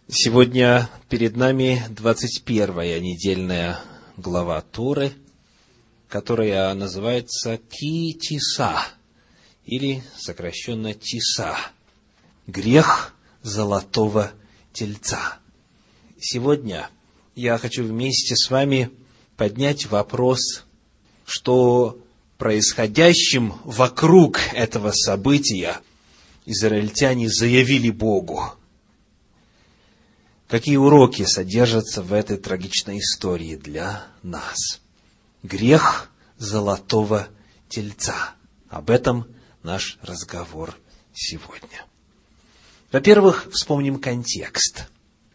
Сегодня перед нами 21-я недельная глава Торы, которая называется Ки-Тиса, или сокращенно Тиса, грех золотого тельца. Сегодня я хочу вместе с вами поднять вопрос, что происходящим вокруг этого события израильтяне заявили Богу. Какие уроки содержатся в этой трагичной истории для нас? Грех золотого тельца. Об этом наш разговор сегодня. Во-первых, вспомним контекст.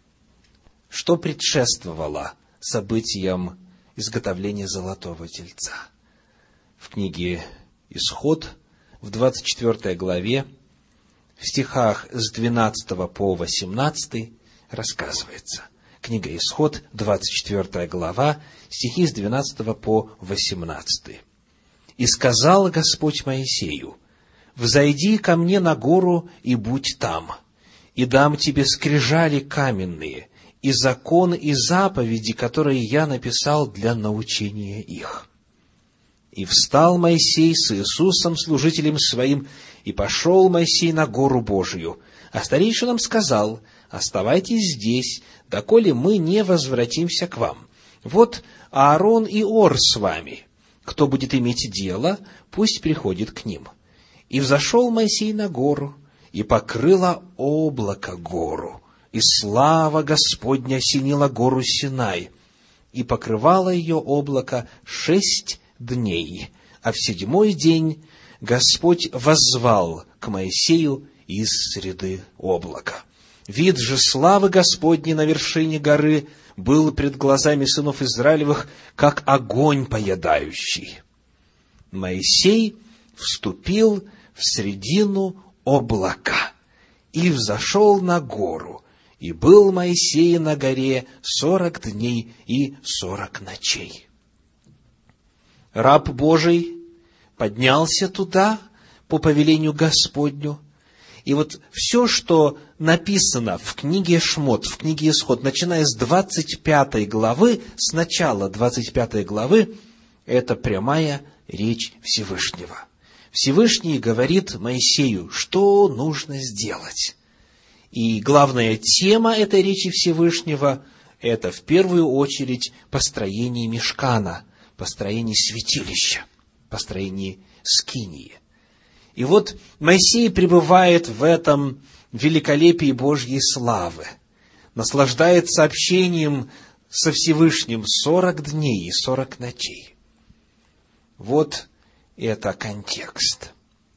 Что предшествовало событиям изготовления золотого тельца? В книге Исход, в 24 главе, в стихах с 12 по 18 рассказывается. Книга Исход, 24 глава, стихи с 12 по 18. «И сказал Господь Моисею: взойди ко мне на гору и будь там, и дам тебе скрижали каменные, и закон, и заповеди, которые я написал для научения их. И встал Моисей с Иисусом, служителем своим, и пошел Моисей на гору Божию. А старейшинам сказал: оставайтесь здесь, доколе мы не возвратимся к вам. Вот Аарон и Ор с вами. Кто будет иметь дело, пусть приходит к ним. И взошел Моисей на гору, и покрыло облако гору, и слава Господня осенила гору Синай, и покрывало ее облако 6 дней, а в 7-й день Господь воззвал к Моисею из среды облака. Вид же славы Господней на вершине горы был пред глазами сынов Израилевых, как огонь поедающий. Моисей вступил в средину облака и взошел на гору, и был Моисей на горе 40 дней и 40 ночей. Раб Божий поднялся туда по повелению Господню. И вот все, что написано в книге Шмот, в книге Исход, начиная с 25 главы, с начала 25 главы, это прямая речь Всевышнего. Всевышний говорит Моисею, что нужно сделать. И главная тема этой речи Всевышнего – это в первую очередь построение мишкана, построение святилища, построение скинии. И вот Моисей пребывает в этом великолепии Божьей славы, наслаждается общением со Всевышним 40 дней и 40 ночей. Вот это контекст.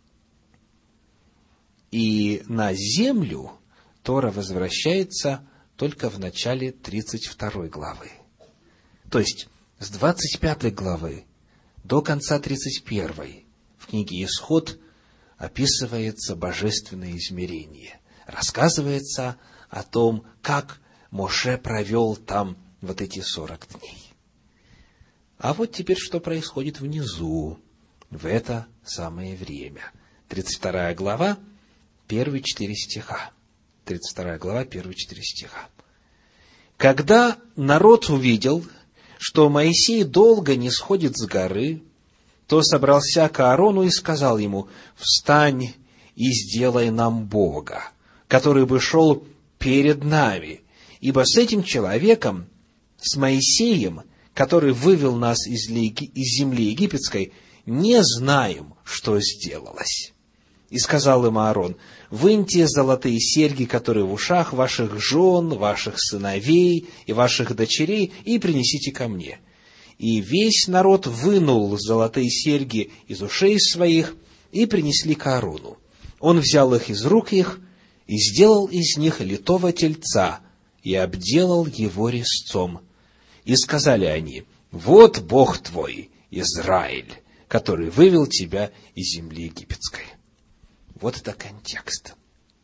И на землю Тора возвращается только в начале 32 главы. То есть, с 25 главы до конца 31 в книге Исход описывается божественное измерение. Рассказывается о том, как Моше провел там вот эти 40 дней. А вот теперь что происходит внизу, в это самое время. 32 глава, первые 4 стиха. 32 глава, первые 4 стиха. «Когда народ увидел, что Моисей долго не сходит с горы, то собрался к Аарону и сказал ему: встань и сделай нам Бога, который бы шел перед нами, ибо с этим человеком, с Моисеем, который вывел нас из земли египетской, не знаем, что сделалось. И сказал им Аарон: выньте золотые серьги, которые в ушах ваших жен, ваших сыновей и ваших дочерей, и принесите ко мне. И весь народ вынул золотые серьги из ушей своих и принесли к Аарону. Он взял их из рук их и сделал из них литого тельца и обделал его резцом. И сказали они: вот Бог твой, Израиль, который вывел тебя из земли египетской». Вот это контекст.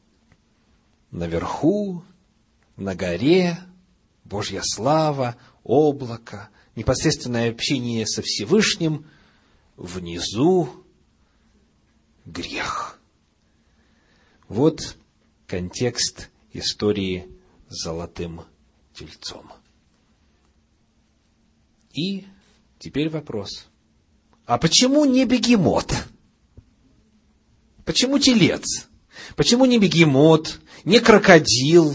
Наверху, на горе, Божья слава, облако, непосредственное общение со Всевышним, внизу грех. Вот контекст истории золотым тельцом. И теперь вопрос. А почему не бегемот? Почему телец? Почему не бегемот, не крокодил,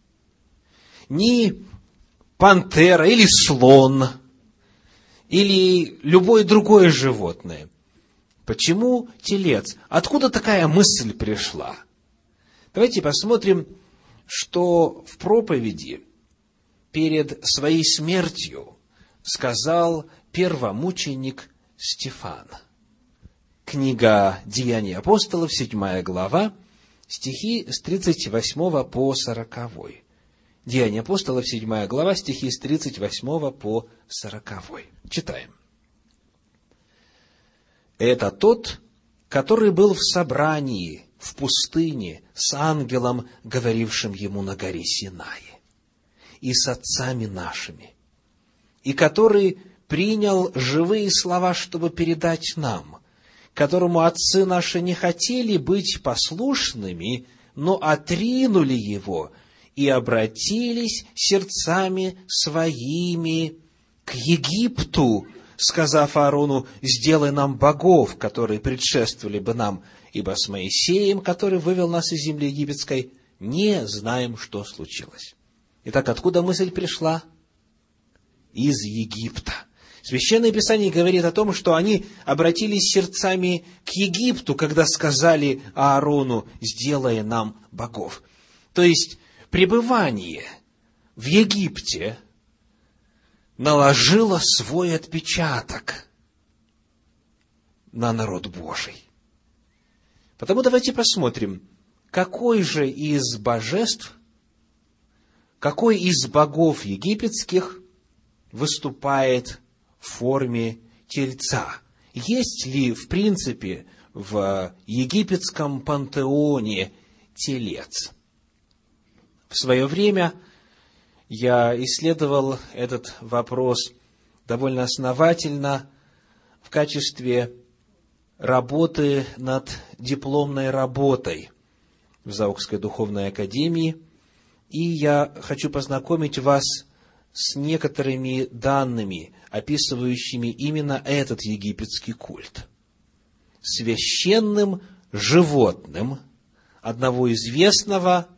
не пантера или слон, или любое другое животное? Почему телец? Откуда такая мысль пришла? Давайте посмотрим, что в проповеди перед своей смертью сказал первомученик Стефан. Книга «Деяний апостолов», 7 глава, стихи с 38 по 40. Деяния апостолов, 7 глава, стихи с 38 по 40. Читаем. «Это тот, который был в собрании в пустыне с ангелом, говорившим ему на горе Синае, и с отцами нашими, и который принял живые слова, чтобы передать нам, которому отцы наши не хотели быть послушными, но отринули его и обратились сердцами своими к Египту, сказав Аарону: сделай нам богов, которые предшествовали бы нам, ибо с Моисеем, который вывел нас из земли египетской, не знаем, что случилось». Итак, откуда мысль пришла? Из Египта. Священное Писание говорит о том, что они обратились сердцами к Египту, когда сказали Аарону: сделай нам богов. То есть, пребывание в Египте наложило свой отпечаток на народ Божий. Потому давайте посмотрим, какой же из божеств, какой из богов египетских выступает в форме тельца. Есть ли, в принципе, в египетском пантеоне телец? В свое время я исследовал этот вопрос довольно основательно в качестве работы над дипломной работой в Заокской духовной академии, и я хочу познакомить вас с некоторыми данными, описывающими именно этот египетский культ. Священным животным одного известного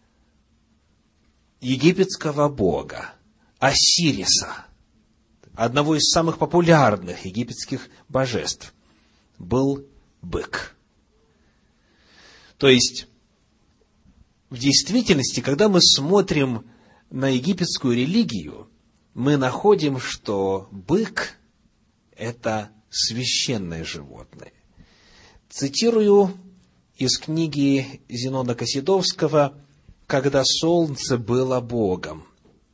египетского бога, Осириса, одного из самых популярных египетских божеств, был бык. То есть, в действительности, когда мы смотрим на египетскую религию, мы находим, что бык – это священное животное. Цитирую из книги Зенона Кассидовского «Когда солнце было богом».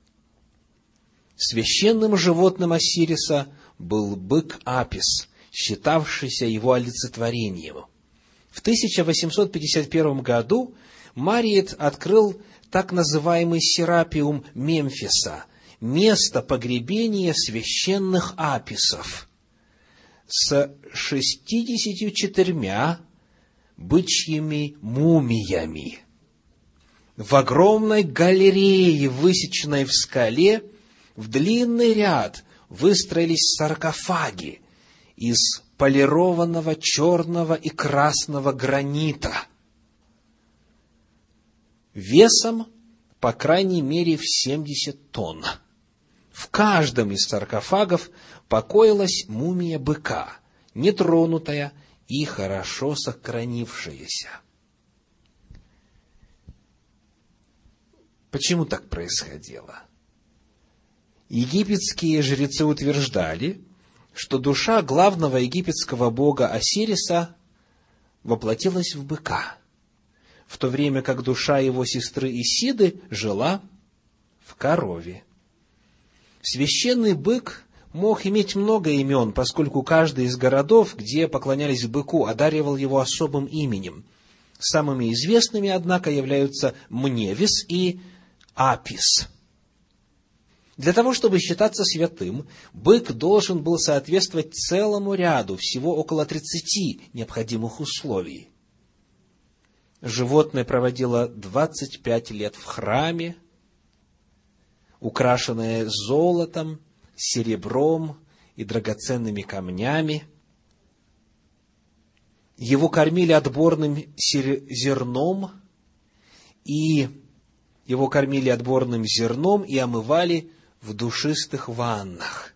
Священным животным Осириса был бык Апис, считавшийся его олицетворением. В 1851 году Мариет открыл так называемый Серапиум Мемфиса, место погребения священных аписов, с 64 бычьими мумиями. В огромной галерее, высеченной в скале, в длинный ряд выстроились саркофаги из полированного черного и красного гранита, весом, по крайней мере, в 70 тонн. В каждом из саркофагов покоилась мумия быка, нетронутая и хорошо сохранившаяся. Почему так происходило? Египетские жрецы утверждали, что душа главного египетского бога Осириса воплотилась в быка, в то время как душа его сестры Исиды жила в корове. Священный бык мог иметь много имен, поскольку каждый из городов, где поклонялись быку, одаривал его особым именем. Самыми известными, однако, являются Мневис и Апис. Для того, чтобы считаться святым, бык должен был соответствовать целому ряду, всего около 30 необходимых условий. Животное проводило 25 лет в храме, украшенное золотом, серебром и драгоценными камнями. Его кормили отборным зерном, и омывали в душистых ваннах.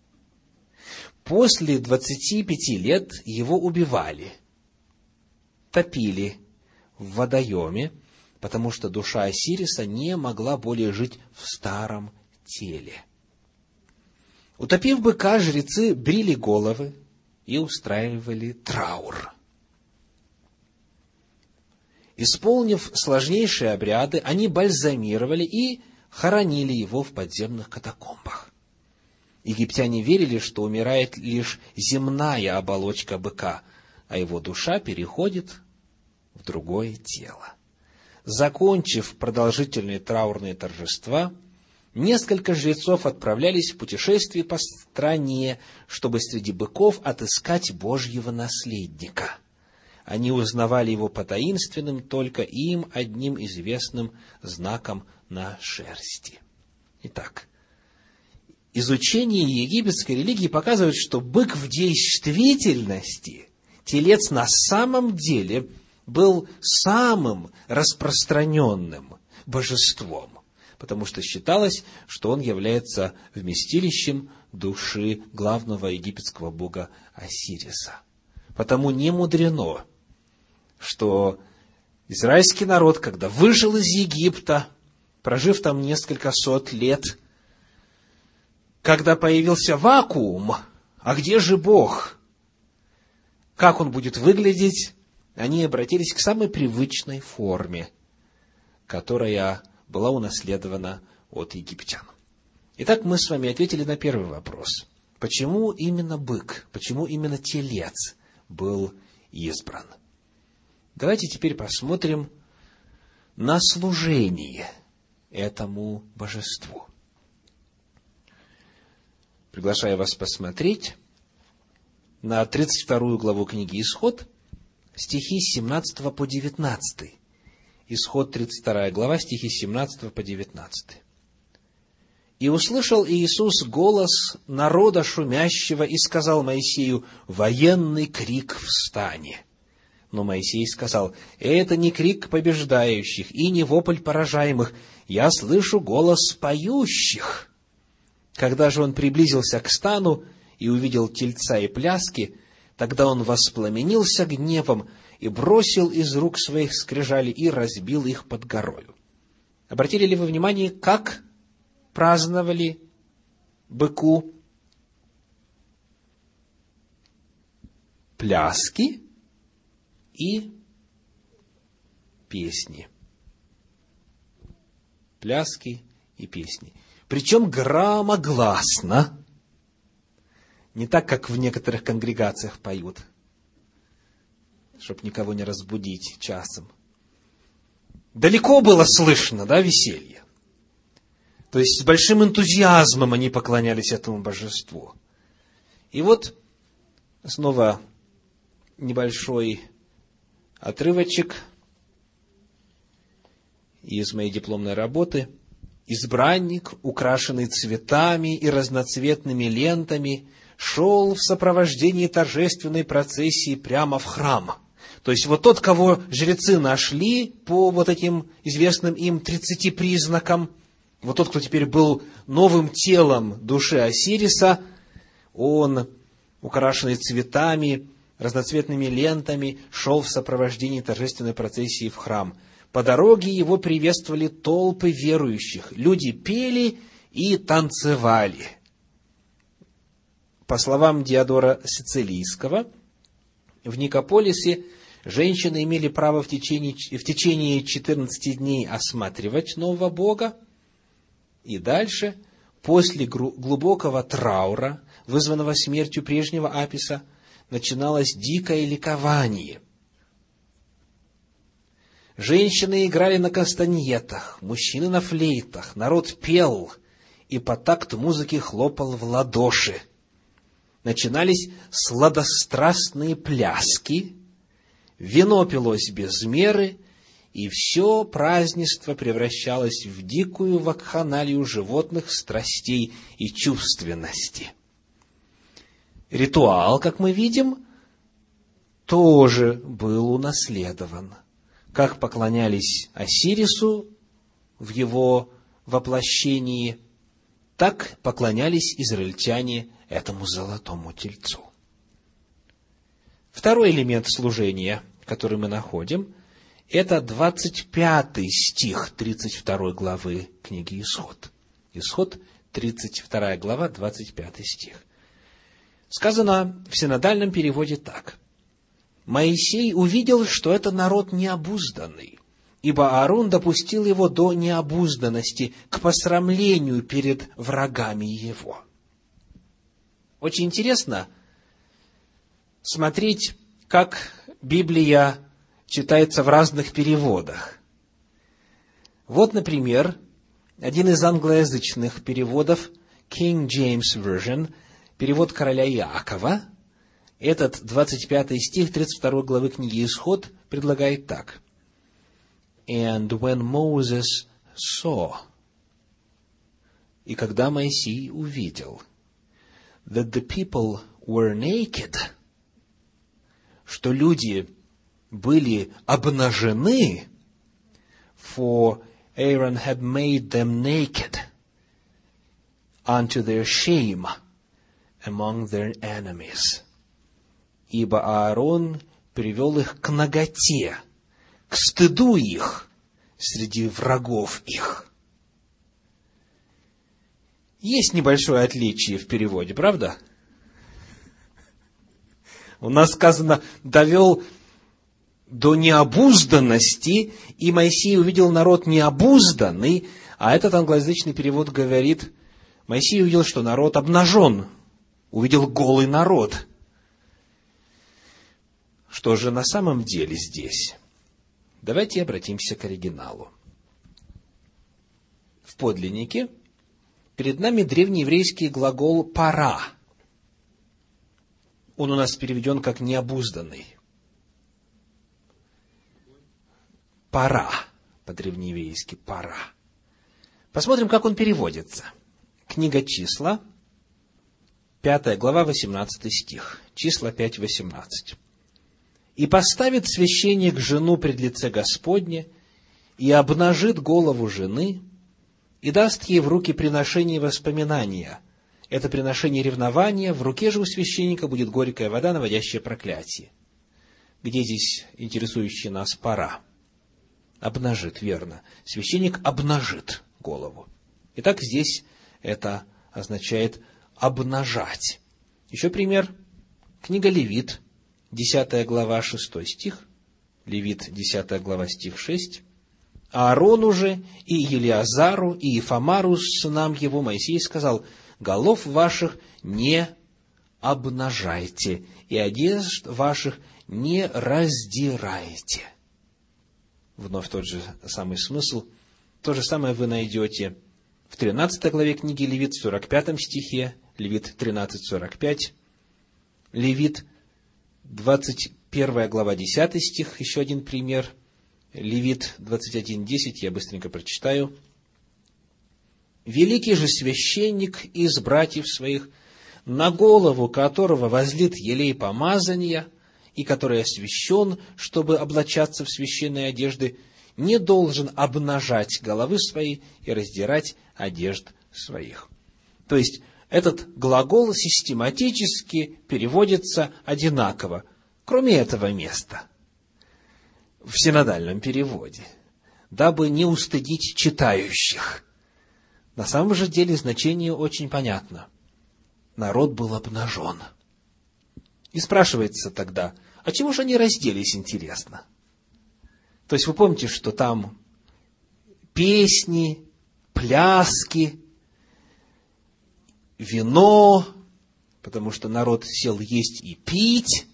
После 25 лет его убивали, топили в водоеме, потому что душа Осириса не могла более жить в старом теле. Утопив быка, жрецы брили головы и устраивали траур. Исполнив сложнейшие обряды, они бальзамировали и хоронили его в подземных катакомбах. Египтяне верили, что умирает лишь земная оболочка быка, а его душа переходит в другое тело. Закончив продолжительные траурные торжества, несколько жрецов отправлялись в путешествие по стране, чтобы среди быков отыскать Божьего наследника. Они узнавали его по таинственным, только им одним известным знакам на шерсти. Итак, изучение египетской религии показывает, что бык в действительности, телец на самом деле был самым распространенным божеством, потому что считалось, что он является вместилищем души главного египетского бога Осириса. Потому не мудрено, что израильский народ, когда вышел из Египта, прожив там несколько сот лет, когда появился вакуум, а где же Бог? Как он будет выглядеть? Они обратились к самой привычной форме, которая была унаследована от египтян. Итак, мы с вами ответили на первый вопрос. Почему именно бык, почему именно телец был избран? Давайте теперь посмотрим на служение этому божеству. Приглашаю вас посмотреть на 32 главу книги «Исход», стихи с 17 по 19. Исход, 32 глава, стихи с 17 по 19. «И услышал Иисус голос народа шумящего и сказал Моисею: военный крик в стане. Но Моисей сказал: это не крик побеждающих и не вопль поражаемых, я слышу голос поющих. Когда же он приблизился к стану и увидел тельца и пляски, тогда он воспламенился гневом и бросил из рук своих скрижали и разбил их под горою». Обратили ли вы внимание, как праздновали быку? Пляски и песни. Пляски и песни. Причем громогласно. Не так, как в некоторых конгрегациях поют, чтобы никого не разбудить часом. Далеко было слышно, веселье. То есть с большим энтузиазмом они поклонялись этому божеству. И вот снова небольшой отрывочек из моей дипломной работы. «Избранник, украшенный цветами и разноцветными лентами, шел в сопровождении торжественной процессии прямо в храм». То есть вот тот, кого жрецы нашли по вот этим известным им 30 признакам, вот тот, кто теперь был новым телом души Осириса, он, украшенный цветами, разноцветными лентами, шел в сопровождении торжественной процессии в храм. По дороге его приветствовали толпы верующих. Люди пели и танцевали. По словам Диодора Сицилийского, в Никополисе женщины имели право в течение 14 дней осматривать нового бога. И дальше, после глубокого траура, вызванного смертью прежнего Аписа, начиналось дикое ликование. Женщины играли на кастаньетах, мужчины на флейтах, народ пел и по такту музыки хлопал в ладоши. Начинались сладострастные пляски, вино пилось без меры, и все празднество превращалось в дикую вакханалию животных страстей и чувственности. Ритуал, как мы видим, тоже был унаследован. Как поклонялись Осирису в его воплощении, так поклонялись израильтяне этому золотому тельцу. Второй элемент служения, который мы находим, это 25 стих 32 главы книги Исход. Исход, 32 глава, 25 стих. Сказано в синодальном переводе так. «Моисей увидел, что это народ необузданный, ибо Аарон допустил его до необузданности, к посрамлению перед врагами его». Очень интересно смотреть, как Библия читается в разных переводах. Вот, например, один из англоязычных переводов, King James Version, перевод короля Иакова, этот 25 стих 32 главы книги Исход предлагает так. «And when Moses saw», и когда Моисей увидел, «that the people were naked», что люди были обнажены, «for Aaron had made them naked unto their shame among their enemies», ибо Аарон привел их к наготе, к стыду их среди врагов их. Есть небольшое отличие в переводе, правда? У нас сказано «довел до необузданности», и Моисей увидел народ необузданный, а этот англоязычный перевод говорит, Моисей увидел, что народ обнажен, увидел голый народ. Что же на самом деле здесь? Давайте обратимся к оригиналу. В подлиннике перед нами древнееврейский глагол «пара». Он у нас переведен как «необузданный». «Пара», по-древнееврейски «пара». Посмотрим, как он переводится. Книга Числа, 5 глава, 18 стих. Числа 5, 18. «И поставит священник жену пред лице Господне, и обнажит голову жены, и даст ей в руки приношение воспоминания. Это приношение ревнования, в руке же у священника будет горькая вода, наводящая проклятие». Где здесь интересующая нас пара? Обнажит, верно. Священник обнажит голову. Итак, здесь это означает обнажать. Еще пример. Книга Левит, 10 глава, 6 стих. Левит, 10 глава, стих 6. «Аарону же, и Елиазару, и Ифамару, сынам его, Моисей сказал, голов ваших не обнажайте, и одежд ваших не раздирайте». Вновь тот же самый смысл. То же самое вы найдете в 13 главе книги Левит, в 45 стихе, Левит 13:45, Левит 21 глава, 10 стих, еще один пример, Левит 21:10, я быстренько прочитаю. «Великий же священник из братьев своих, на голову которого возлит елей помазания, и который освящен, чтобы облачаться в священные одежды, не должен обнажать головы свои и раздирать одежд своих». То есть, этот глагол систематически переводится одинаково, кроме этого места, в синодальном переводе, дабы не устыдить читающих. На самом же деле значение очень понятно. Народ был обнажен. И спрашивается тогда, а чего же они разделись, интересно? То есть вы помните, что там песни, пляски, вино, потому что народ сел есть и пить.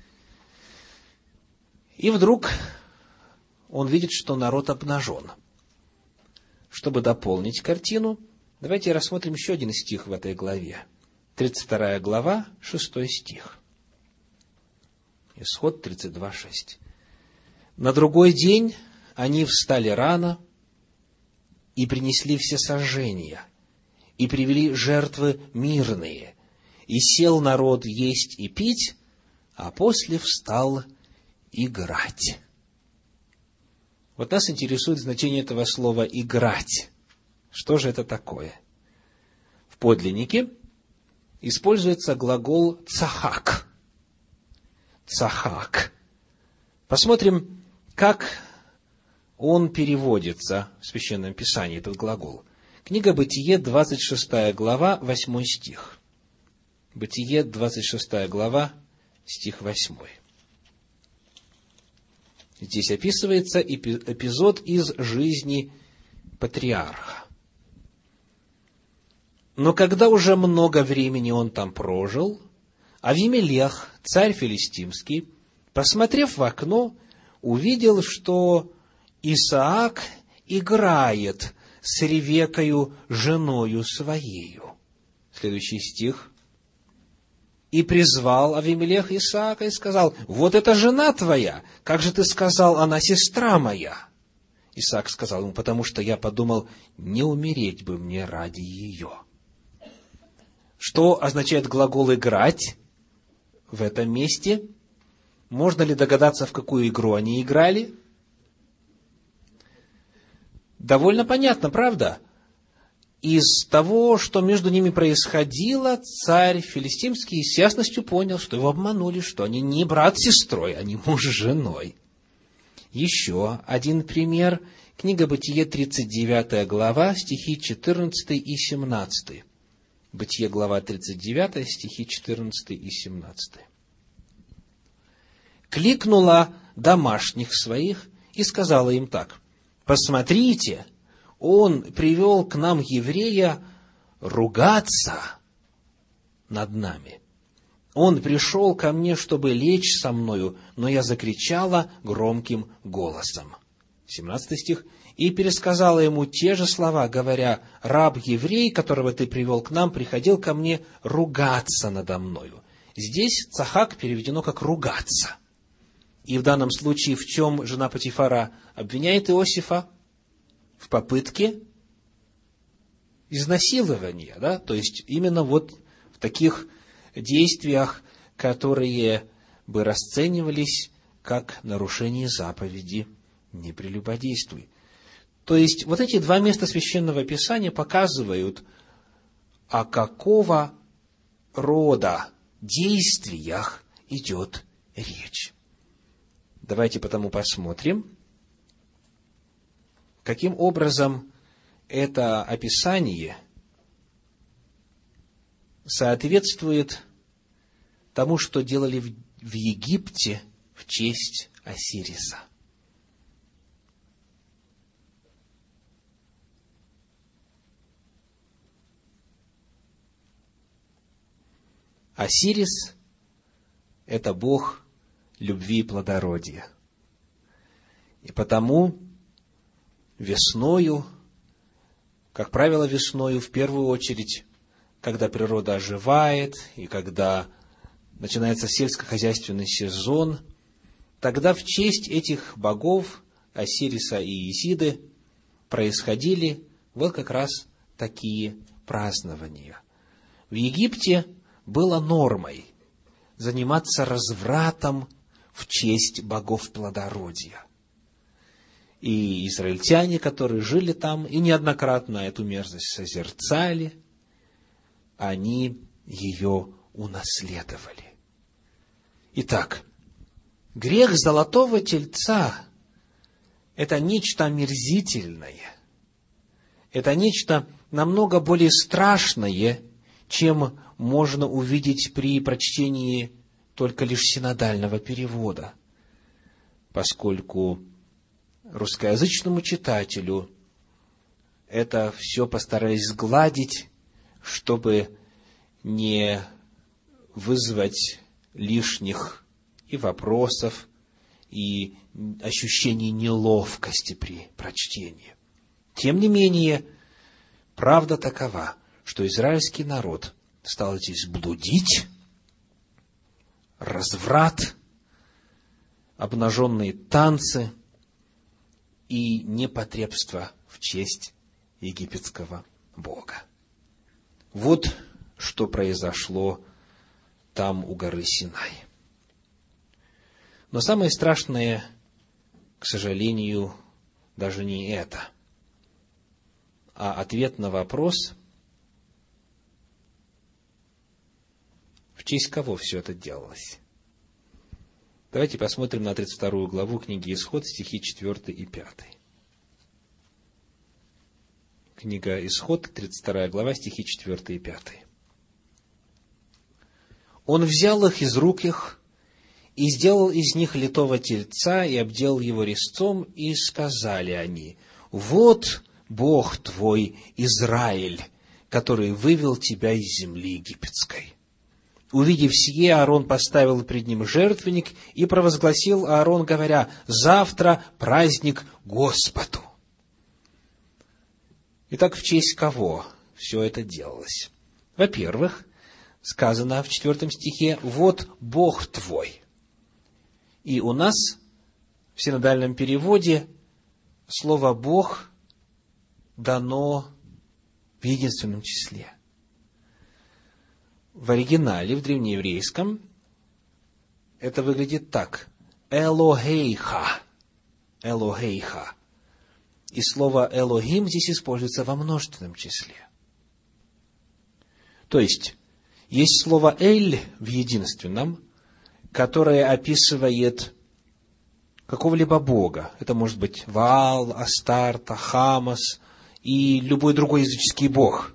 И вдруг он видит, что народ обнажен. Чтобы дополнить картину, давайте рассмотрим еще один стих в этой главе. 32 глава, 6 стих. Исход 32:6. «На другой день они встали рано и принесли всесожжения, и привели жертвы мирные, и сел народ есть и пить, а после встал играть. Вот нас интересует значение этого слова «играть». Что же это такое? В подлиннике используется глагол «цахак». Цахак. Посмотрим, как он переводится в Священном Писании, этот глагол. Книга Бытие, 26 глава, 8 стих. Бытие, 26 глава, стих 8. Здесь описывается эпизод из жизни патриарха. Но когда уже много времени он там прожил, Авимелех, царь филистимский, посмотрев в окно, увидел, что Исаак играет с Ревекою, женою своею. Следующий стих. И призвал Авимелех Исаака и сказал: вот это жена твоя, как же ты сказал, она сестра моя? Исаак сказал ему: потому что я подумал, не умереть бы мне ради ее. Что означает глагол «играть» в этом месте? Можно ли догадаться, в какую игру они играли? Довольно понятно, правда? Из того, что между ними происходило, царь филистимский с ясностью понял, что его обманули, что они не брат с сестрой, они муж с женой. Еще один пример. Книга Бытие, 39 глава, стихи 14 и 17. Бытие, глава 39, стихи 14 и 17. «Кликнула домашних своих и сказала им так: посмотрите, он привел к нам еврея ругаться над нами. Он пришел ко мне, чтобы лечь со мною, но я закричала громким голосом». 17 стих. «И пересказала ему те же слова, говоря: раб-еврей, которого ты привел к нам, приходил ко мне ругаться надо мною». Здесь цахак переведено как «ругаться». И в данном случае в чем жена Потифара обвиняет Иосифа? В попытке изнасилования, да? То есть именно вот в таких действиях, которые бы расценивались как нарушение заповеди «не прелюбодействуй». То есть вот эти два места Священного Писания показывают, о какого рода действиях идет речь. Давайте потому посмотрим, каким образом это описание соответствует тому, что делали в Египте в честь Осириса. Осирис – это бог любви и плодородия. И потому весною, как правило, весною в первую очередь, когда природа оживает и когда начинается сельскохозяйственный сезон, тогда в честь этих богов, Осириса и Исиды, происходили вот как раз такие празднования. В Египте было нормой заниматься развратом в честь богов плодородия. И израильтяне, которые жили там и неоднократно эту мерзость созерцали, они ее унаследовали. Итак, грех золотого тельца – это нечто омерзительное, это нечто намного более страшное, чем можно увидеть при прочтении только лишь синодального перевода, поскольку русскоязычному читателю это все постарались сгладить, чтобы не вызвать лишних и вопросов, и ощущений неловкости при прочтении. Тем не менее, правда такова, что израильский народ стал здесь блудить, разврат, обнаженные танцы и непотребство в честь египетского бога. Вот что произошло там у горы Синай. Но самое страшное, к сожалению, даже не это, а ответ на вопрос, в честь кого все это делалось. Давайте посмотрим на 32 главу книги Исход, стихи 4 и 5. Книга Исход, 32 глава, стихи 4 и 5. «Он взял их из рук их, и сделал из них литого тельца, и обдел его резцом, и сказали они: вот Бог твой, Израиль, который вывел тебя из земли египетской». Увидев сие, Аарон поставил пред ним жертвенник и провозгласил Аарон, говоря: завтра праздник Господу. Итак, в честь кого все это делалось? Во-первых, сказано в 4 стихе: вот Бог твой. И у нас в синодальном переводе слово «Бог» дано в единственном числе. В оригинале, в древнееврейском, это выглядит так: Элохейха. Элохейха. И слово Элохим здесь используется во множественном числе. То есть слово Эль в единственном, которое описывает какого-либо бога. Это может быть Ваал, Астарта, Хамас и любой другой языческий бог.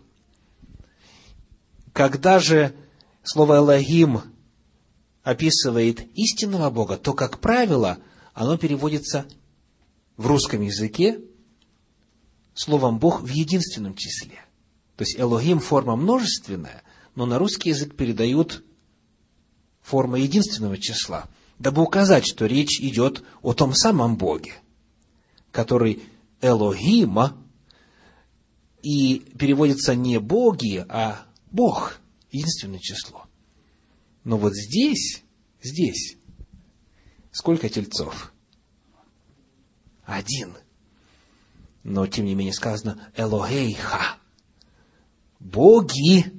Когда же слово «Элохим» описывает истинного Бога, то, как правило, оно переводится в русском языке словом «Бог» в единственном числе. То есть «Элохим» — форма множественная, но на русский язык передают форма единственного числа, дабы указать, что речь идет о том самом Боге, который «Элохима», и переводится не «боги», а Бог, единственное число. Но вот здесь, сколько тельцов? 1. Но, тем не менее, сказано Элохейха. Боги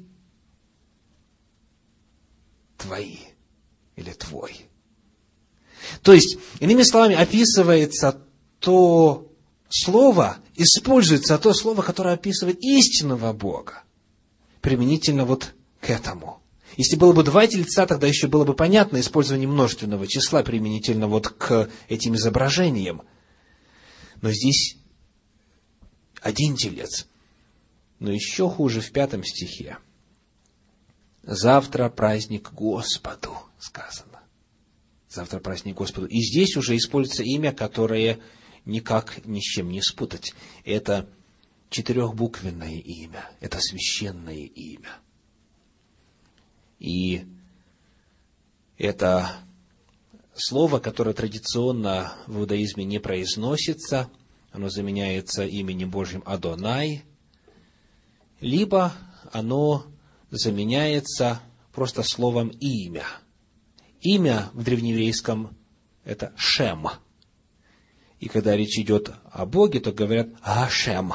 твои или твой. То есть, иными словами, описывается то слово, используется то слово, которое описывает истинного Бога, применительно вот к этому. Если было бы 2 тельца, тогда еще было бы понятно использование множественного числа применительно вот к этим изображениям. Но здесь 1 телец. Но еще хуже в 5 стихе. Завтра праздник Господу, сказано. Завтра праздник Господу. И здесь уже используется имя, которое никак ни с чем не спутать. Это 4-буквенное имя. Это священное имя. И это слово, которое традиционно в иудаизме не произносится, оно заменяется именем Божьим Адонай, либо оно заменяется просто словом «имя». Имя в древнееврейском – это Шем. И когда речь идет о Боге, то говорят «Ашем».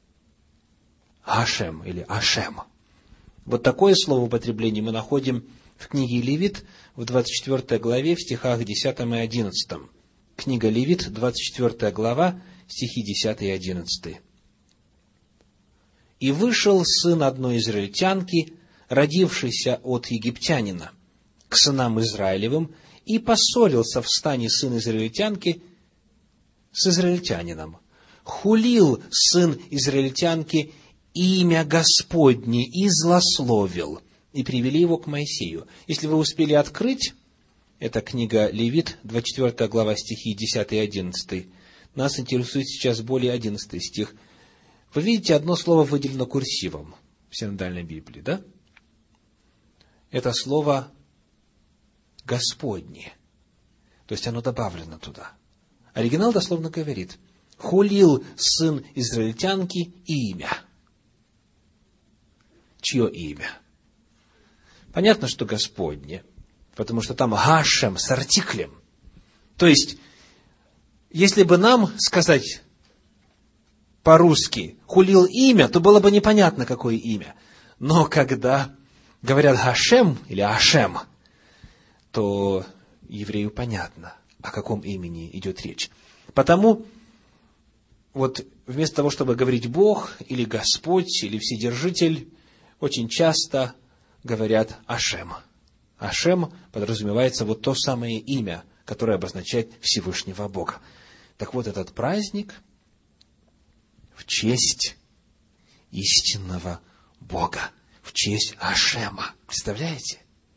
Ашем или Ашем. Вот такое слово употребление мы находим в книге Левит в 24 главе, в стихах 10 и 11. Книга Левит, 24 глава, стихи 10 и 11. «И вышел сын одной израильтянки, родившийся от египтянина, к сынам Израилевым, и поссорился в стане сын израильтянки с израильтянином. Хулил сын израильтянки имя Господне и злословил, и привели его к Моисею». Если вы успели открыть, это книга Левит, 24 глава, стихи 10 и 11. Нас интересует сейчас более 11 стих. Вы видите, одно слово выделено курсивом в синодальной Библии, да? Это слово «Господне». То есть оно добавлено туда. Оригинал дословно говорит: «Хулил сын израильтянки имя». Чье имя? Понятно, что Господне, потому что там Гашем с артиклем. То есть, если бы нам сказать по-русски хулил имя, то было бы непонятно, какое имя. Но когда говорят Гашем или Ашем, то еврею понятно, о каком имени идет речь. Потому вот вместо того, чтобы говорить Бог или Господь или Вседержитель, очень часто говорят Ашем. Ашем подразумевается вот то самое имя, которое обозначает Всевышнего Бога. Так вот, этот праздник в честь истинного Бога, в честь Ашема. Представляете?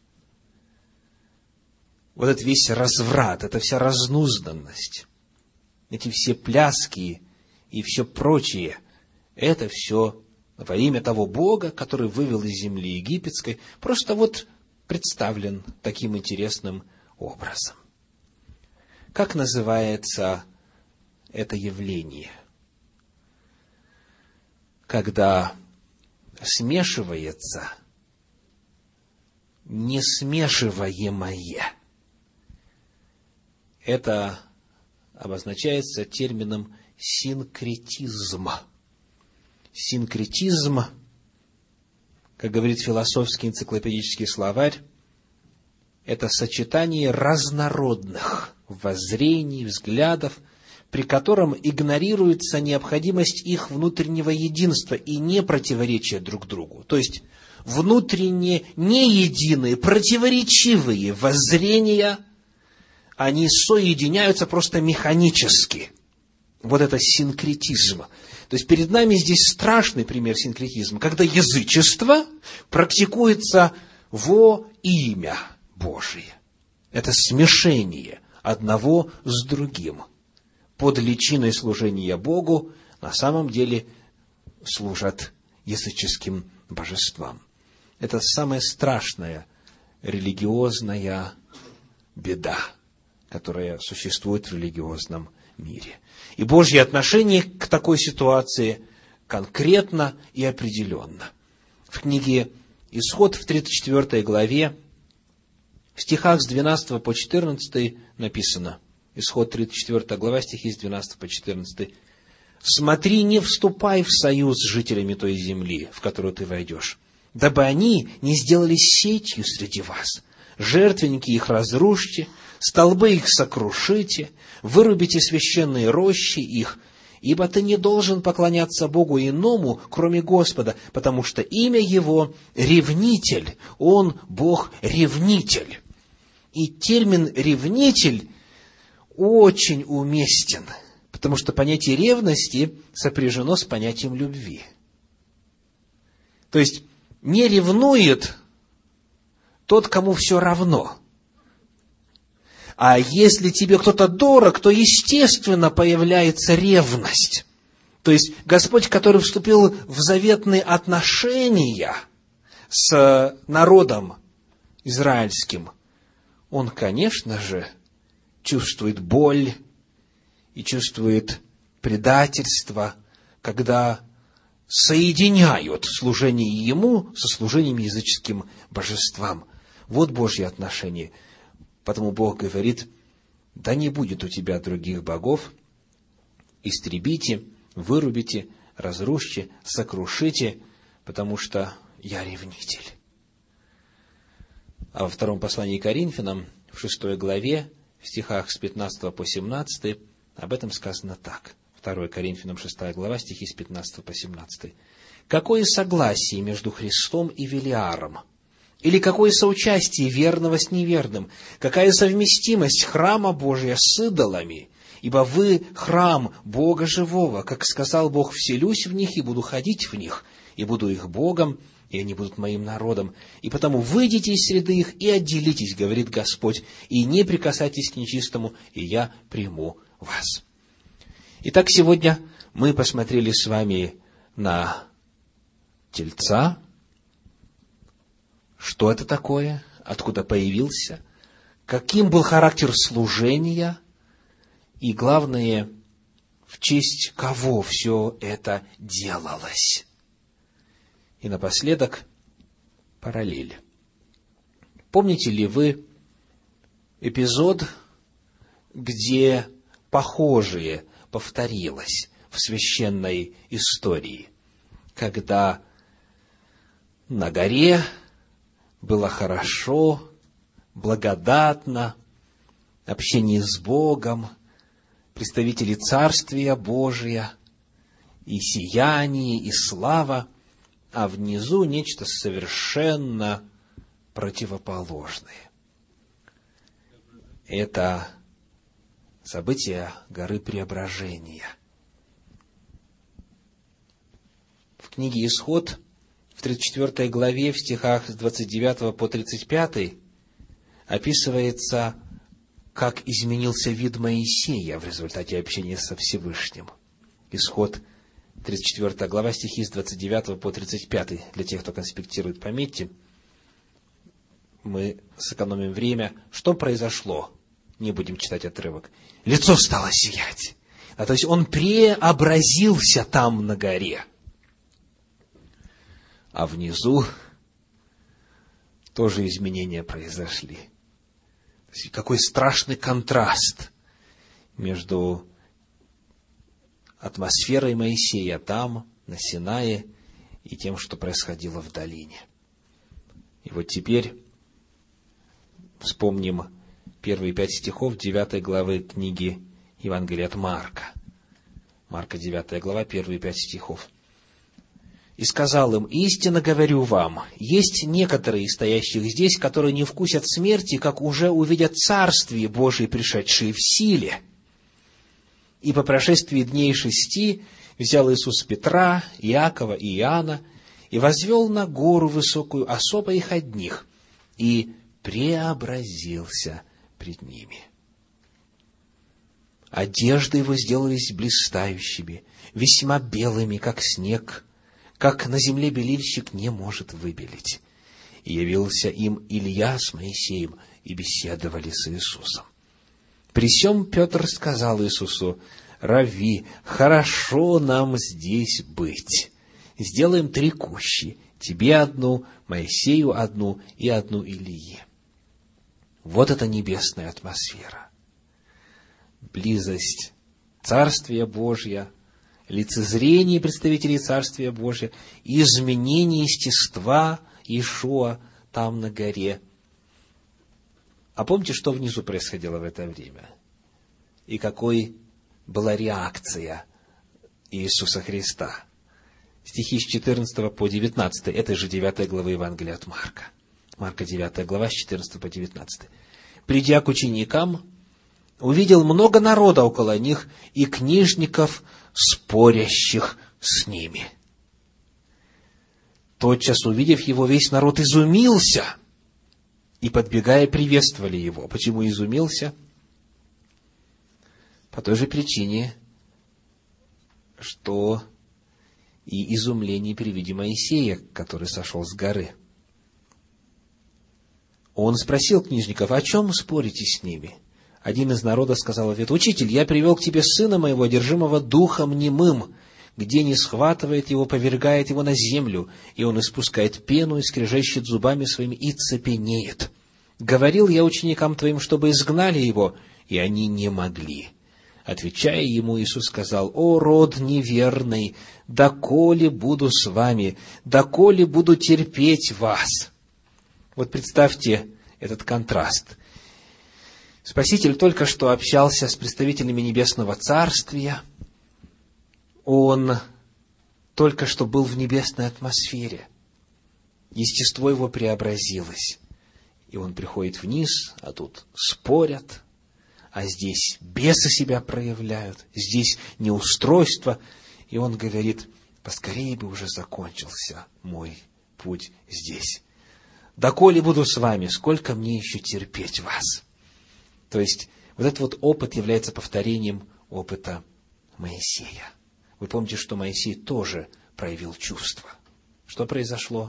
Вот этот весь разврат, эта вся разнузданность, эти все пляски и все прочее, это все во имя того Бога, который вывел из земли египетской, просто вот представлен таким интересным образом. Как называется это явление? Когда смешивается несмешиваемое. Это обозначается термином синкретизм. Синкретизм, как говорит философский энциклопедический словарь, это сочетание разнородных воззрений, взглядов, при котором игнорируется необходимость их внутреннего единства и не противоречия друг другу. То есть, внутренне неединые, противоречивые воззрения, они соединяются просто механически. Вот это синкретизм. То есть, перед нами здесь страшный пример синкретизма, когда язычество практикуется во имя Божие. Это смешение одного с другим. Под личиной служения Богу на самом деле служат языческим божествам. Это самая страшная религиозная беда, которая существует в религиозном мире. И Божье отношение к такой ситуации конкретно и определенно. В книге Исход в 34 главе, в стихах с 12 по 14 написано, Исход 34 глава, стихи с 12 по 14. «Смотри, не вступай в союз с жителями той земли, в которую ты войдешь, дабы они не сделались сетью среди вас. Жертвенники их разрушьте, столбы их сокрушите, вырубите священные рощи их, ибо ты не должен поклоняться Богу иному, кроме Господа, потому что имя Его — ревнитель, Он Бог-ревнитель». И термин «ревнитель» очень уместен, потому что понятие ревности сопряжено с понятием любви. То есть, не ревнует тот, кому все равно. А если тебе кто-то дорог, то, естественно, появляется ревность. То есть, Господь, который вступил в заветные отношения с народом израильским, Он, конечно же, чувствует боль и чувствует предательство, когда соединяют служение Ему со служением языческим божествам. Вот Божье отношение. Потому Бог говорит: да не будет у тебя других богов, истребите, вырубите, разрушьте, сокрушите, потому что я ревнитель. А во втором послании к Коринфянам, в 6 главе, в стихах с 15 по 17, об этом сказано так. 2 Коринфянам, 6 глава, стихи с 15 по 17. «Какое согласие между Христом и Велиаром? Или какое соучастие верного с неверным? Какая совместимость храма Божия с идолами? Ибо вы храм Бога живого. Как сказал Бог: вселюсь в них и буду ходить в них, и буду их Богом, и они будут моим народом. И потому выйдите из среды их и отделитесь, говорит Господь, и не прикасайтесь к нечистому, и я приму вас». Итак, сегодня мы посмотрели с вами на тельца. Что это такое? Откуда появился? Каким был характер служения? И главное, в честь кого все это делалось? И напоследок параллель. Помните ли вы эпизод, где похожее повторилось в священной истории, когда на горе было хорошо, благодатно, общение с Богом, представители Царствия Божия, и сияние, и слава, а внизу нечто совершенно противоположное. Это событие горы Преображения. В книге «Исход» в 34 главе, в стихах с 29 по 35 описывается, как изменился вид Моисея в результате общения со Всевышним. Исход, 34 глава, стихи с 29 по 35. Для тех, кто конспектирует, пометьте. Мы сэкономим время. Что произошло? Не будем читать отрывок. Лицо стало сиять. То есть он преобразился там на горе. А внизу тоже изменения произошли. То есть какой страшный контраст между атмосферой Моисея там, на Синае, и тем, что происходило в долине. И вот теперь вспомним первые 5 стихов 9 главы книги Евангелия от Марка. Марка 9 глава, первые 5 стихов. «И сказал им: истинно говорю вам, есть некоторые из стоящих здесь, которые не вкусят смерти, как уже увидят Царствие Божие, пришедшее в силе. И по прошествии дней 6 взял Иисус Петра, Иакова и Иоанна и возвел на гору высокую особо их одних, и преобразился пред ними. Одежды его сделались блистающими, весьма белыми, как снег, как на земле белильщик не может выбелить. И явился им Илья с Моисеем, и беседовали с Иисусом. При сем Петр сказал Иисусу: Рави, хорошо нам здесь быть. Сделаем 3 кущи, тебе одну, Моисею одну и одну Илии. Вот это небесная атмосфера. Близость Царствия Божия, лицезрение представителей Царствия Божия, изменение естества Иешуа там на горе. А помните, что внизу происходило в это время? И какой была реакция Иисуса Христа? Стихи с 14 по 19 этой же 9 главы Евангелия от Марка. Марка 9 глава, с 14 по 19. «Придя к ученикам, увидел много народа около них и книжников, спорящих с ними. Тотчас, увидев его, весь народ изумился, и, подбегая, приветствовали его». Почему изумился? По той же причине, что и изумление при виде Моисея, который сошел с горы. Он спросил книжников: о чем спорите с ними? Один из народа сказал в ответ: «Учитель, я привел к тебе сына моего, одержимого духом немым. Где не схватывает его, повергает его на землю, и он испускает пену и скрежещет зубами своими и цепенеет. Говорил я ученикам твоим, чтобы изгнали его, и они не могли». Отвечая ему, Иисус сказал: «О, род неверный, доколе буду с вами, доколе буду терпеть вас». Вот представьте этот контраст. Спаситель только что общался с представителями Небесного Царствия. Он только что был в небесной атмосфере. Естество его преобразилось. И он приходит вниз, а тут спорят, а здесь бесы себя проявляют, здесь неустройство. И он говорит: поскорее бы уже закончился мой путь здесь. «Доколе буду с вами, сколько мне еще терпеть вас?» То есть, вот этот вот опыт является повторением опыта Моисея. Вы помните, что Моисей тоже проявил чувства. Что произошло?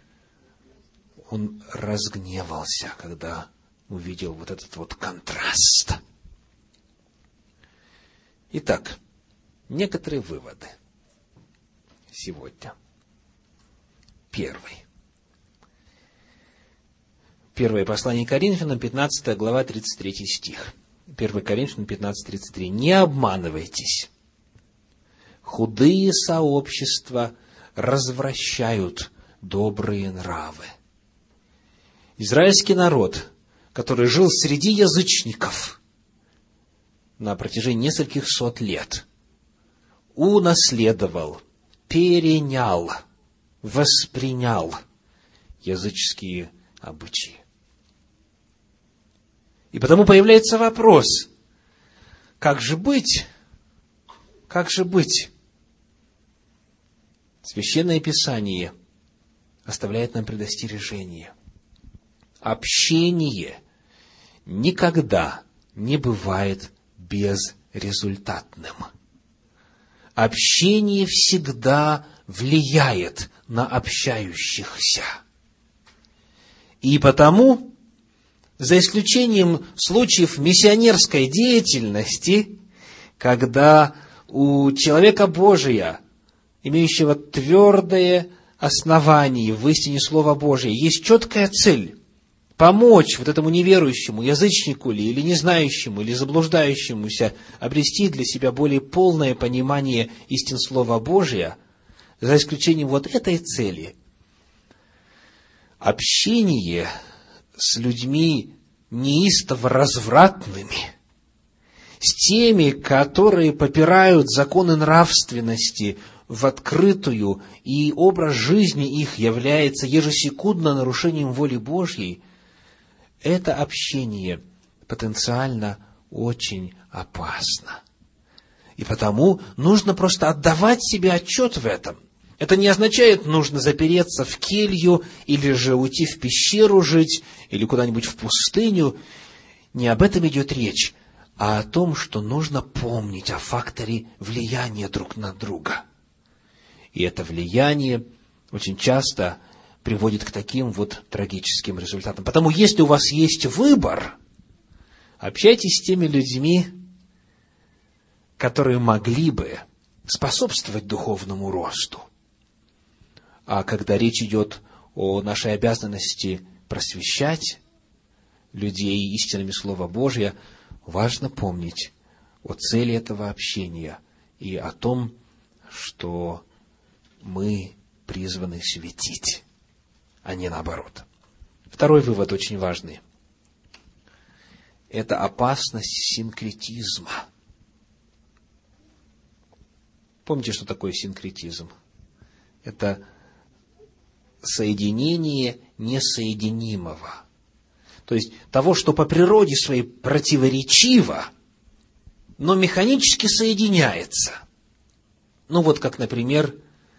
Он разгневался, когда увидел вот этот вот контраст. Итак, некоторые выводы сегодня. Первый. Первое послание Коринфянам, 15 глава, 33 стих. 1 Коринфянам 15:33. «Не обманывайтесь. худые сообщества развращают добрые нравы. Израильский народ, который жил среди язычников на протяжении нескольких сот лет, унаследовал, перенял, воспринял языческие обычаи. И потому появляется вопрос, как же быть? Как же быть? Священное Писание оставляет нам предостережение. Общение никогда не бывает безрезультатным. Общение всегда влияет на общающихся. И потому, за исключением случаев миссионерской деятельности, когда у человека Божия, имеющего твердое основание в истине Слова Божия, есть четкая цель помочь вот этому неверующему, язычнику ли, или не знающему, или заблуждающемуся обрести для себя более полное понимание истин Слова Божия, за исключением вот этой цели, общение с людьми неистово развратными, с теми, которые попирают законы нравственности в открытую, и образ жизни их является ежесекундно нарушением воли Божьей, это общение потенциально очень опасно. И потому нужно просто отдавать себе отчет в этом. Это не означает, нужно запереться в келью, или же уйти в пещеру жить, или куда-нибудь в пустыню. Не об этом идет речь, а о том, что нужно помнить о факторе влияния друг на друга. И это влияние очень часто приводит к таким вот трагическим результатам. Потому, если у вас есть выбор, общайтесь с теми людьми, которые могли бы способствовать духовному росту. А когда речь идет о нашей обязанности просвещать людей истинами Слова Божия, важно помнить о цели этого общения и о том, что мы призваны светить, а не наоборот. Второй вывод очень важный. Это опасность синкретизма. Помните, что такое синкретизм? Это соединение несоединимого. То есть того, что по природе своей противоречиво, но механически соединяется. Ну вот как, например,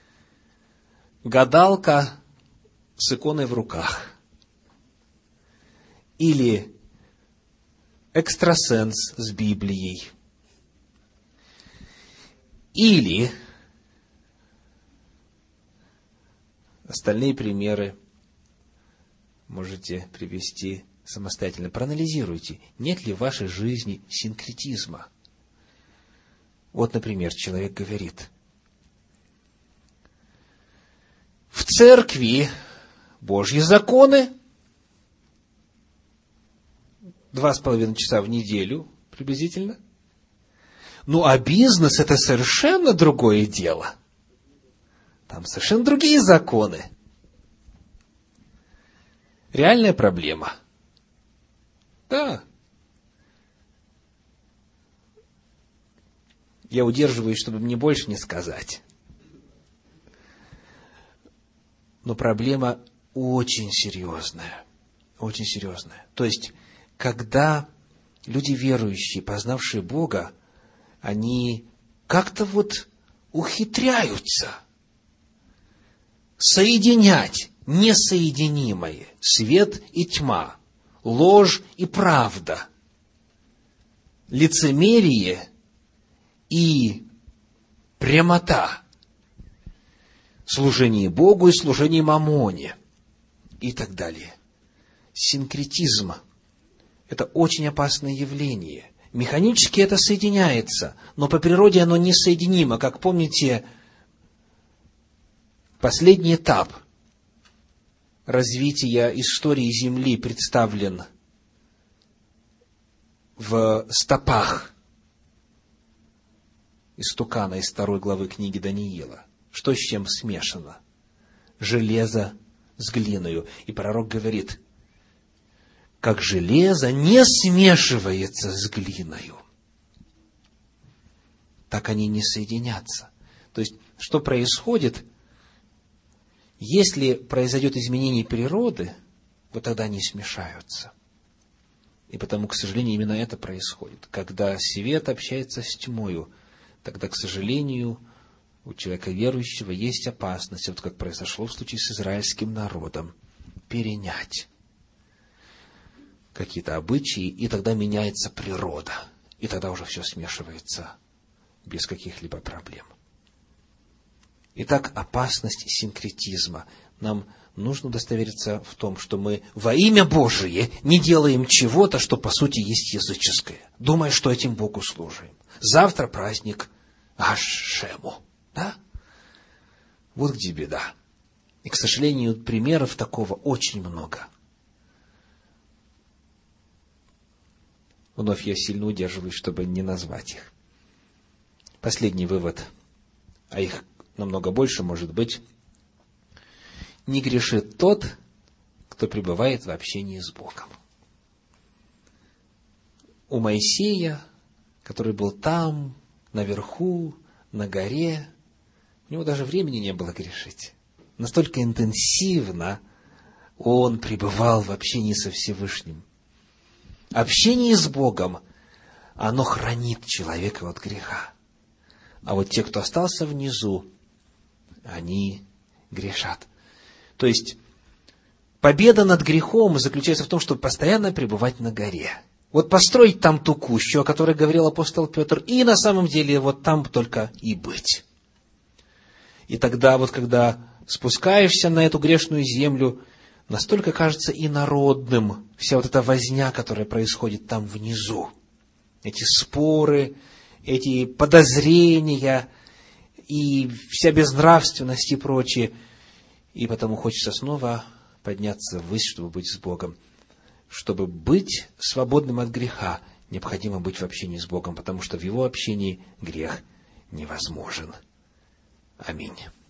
гадалка с иконой в руках. Или экстрасенс с Библией. Или остальные примеры можете привести самостоятельно. Проанализируйте, нет ли в вашей жизни синкретизма. Вот, например, человек говорит: в церкви Божьи законы 2,5 часа в неделю приблизительно. Ну, а бизнес — это совершенно другое дело. Там совершенно другие законы. Реальная проблема. Да. Я удерживаюсь, чтобы мне больше не сказать. Но проблема очень серьезная. Очень серьезная. То есть, когда люди верующие, познавшие Бога, они как-то вот ухитряются соединять несоединимое, свет и тьма, ложь и правда, лицемерие и прямота, служение Богу и служение Мамоне и так далее. Синкретизм – это очень опасное явление. Механически это соединяется, но по природе оно несоединимо. Как помните, последний этап развития истории Земли представлен в стопах истукана из 2 главы книги Даниила. Что с чем смешано? Железо с глиною. И пророк говорит, как железо не смешивается с глиною, так они не соединятся. То есть, что происходит? Если произойдет изменение природы, вот тогда они смешаются. И потому, к сожалению, именно это происходит. Когда свет общается с тьмою, тогда, к сожалению, у человека верующего есть опасность, вот как произошло в случае с израильским народом, перенять какие-то обычаи, и тогда меняется природа. И тогда уже все смешивается без каких-либо проблем. Итак, опасность синкретизма. Нам нужно удостовериться в том, что мы во имя Божие не делаем чего-то, что по сути есть языческое, думая, что этим Богу служим. Завтра праздник Ашему. Да? Вот где беда. И, к сожалению, примеров такого очень много. Вновь я сильно удерживаюсь, чтобы не назвать их. Последний вывод, а их намного больше может быть. Не грешит тот, кто пребывает в общении с Богом. У Моисея, который был там, наверху, на горе, у него даже времени не было грешить. Настолько интенсивно он пребывал в общении со Всевышним. Общение с Богом, оно хранит человека от греха. А вот те, кто остался внизу, они грешат. То есть, победа над грехом заключается в том, чтобы постоянно пребывать на горе. Вот построить там ту кущу, о которой говорил апостол Петр, и на самом деле вот там только и быть. И тогда вот, когда спускаешься на эту грешную землю, настолько кажется инородным вся вот эта возня, которая происходит там внизу. Эти споры, эти подозрения и вся безнравственность и прочее. И потому хочется снова подняться ввысь, чтобы быть с Богом. Чтобы быть свободным от греха, необходимо быть в общении с Богом, потому что в Его общении грех невозможен. Аминь.